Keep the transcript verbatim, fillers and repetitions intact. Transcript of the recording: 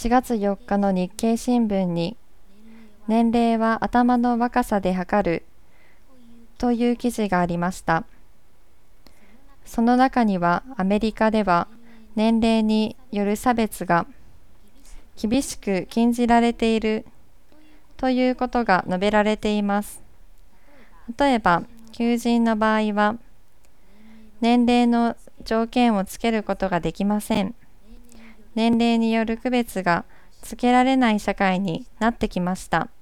しがつよっかの日経新聞に、年齢は頭の若さで測るという記事がありました。その中にはアメリカでは年齢による差別が厳しく禁じられているということが述べられています。例えば、求人の場合は、年齢の条件をつけることができません。年齢による区別がつけられない社会になってきました。